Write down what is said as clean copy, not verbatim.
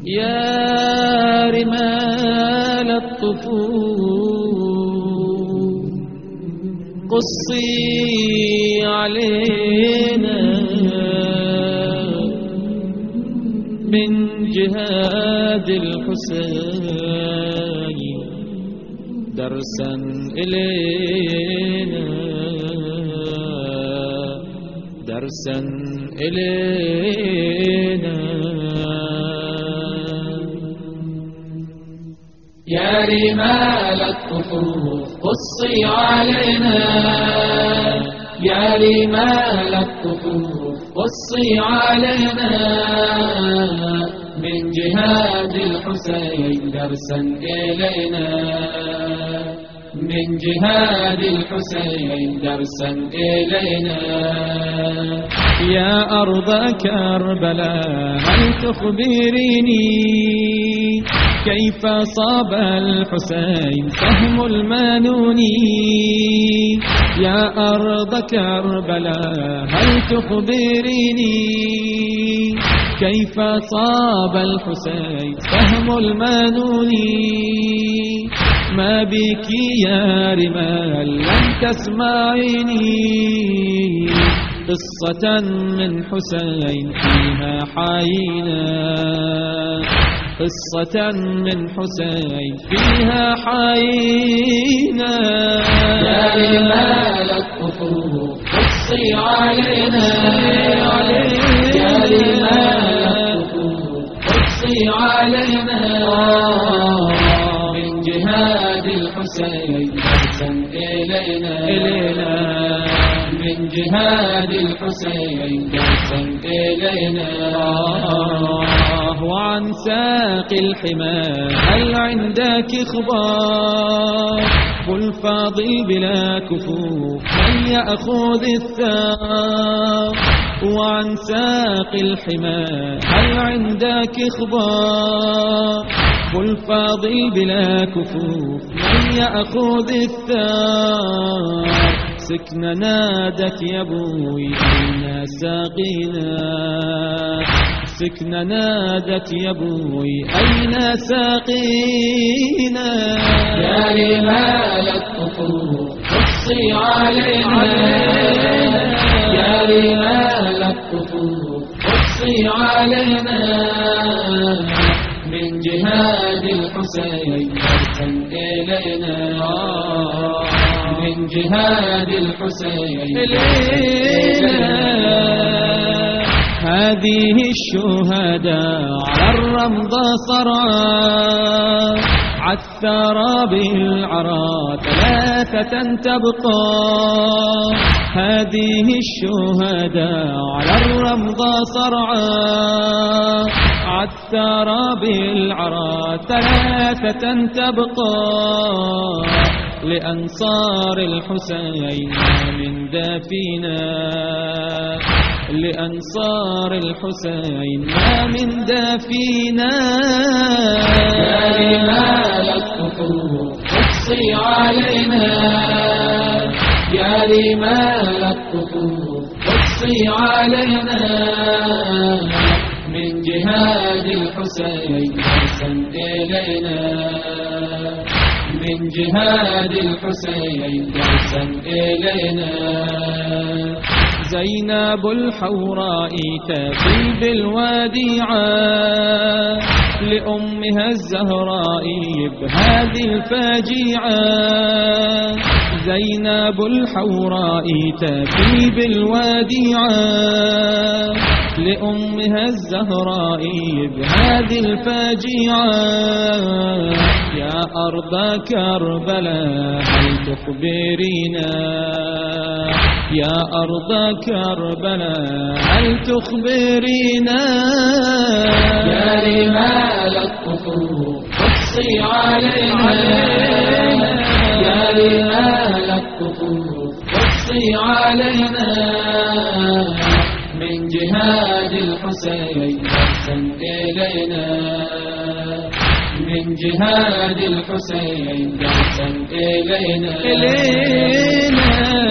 يا رمال الطفول قصي علينا من جهاد الحسين درسا إلينا درسا إلينا. يا رمال الطفوف قصي علينا، يا رمال الطفوف قصي علينا من جهاد الحسين درسا إلينا، من جهاد الحسين درسا إلينا. يا أرض كربلاء هل تخبريني كيف صاب الحسين سهم المانون؟ يا أرض كربلاء هل تخبريني كيف صاب الحسين سهم المانون؟ ما بك يا رمال لم تسمعيني قصة من حسين فيها حينا، قصة من حسين فيها حينا. يا رمال الطفوف قصي علينا، يا رمال الطفوف قصي علينا من جهاد الحسين درسا إلينا، من جهاد الحسين درسا إلينا. وعن ساق الحمى هل عندك خبار والفاضل بلا كفوف من يأخذ الثار؟ وعن ساق الحمى هل عندك خبار والفاضل بلا كفوف من يأخذ الثار؟ سكنة نادت يا ابوي أين ساقينا، سكنة نادت يا ابوي أين ساقينا. يا رمال الطفوف قصي علينا، يا رمال الطفوف قصي علينا من جهاد الحسين درسا إلينا، من جهاد الحسين إلينا. هذه الشهداء على الرمضة صرعى عالثرى بالعرى ثلاثة تبقى. هذه الشهداء على الرمضة صرعى عالثرى بالعرى ثلاثة تبقى. لأنصار الحسين من دافينا، لأنصار الحسين ما من دافينا. يا رمال الطفوف قصي علينا، يا رمال الطفوف قصي علينا من جهاد الحسين درسا إلينا، من جهاد الحسين درسا إلينا. زينب الحوراء تفي بالوديعة لأمها الزهراء بهذه الفاجعة. زينب الحوراء تفي بالوديعة لأمها الزهراء بهذه الفاجعة. يا أرض كربلاء هل تخبرينا، يا أرض كربلاء هل تخبرينا. يا رمال الطفوف قصي علينا، يا رمال الطفوف قصي علينا من جهاد الحسين درسا إلينا، من جهاد الحسين درسا إلينا.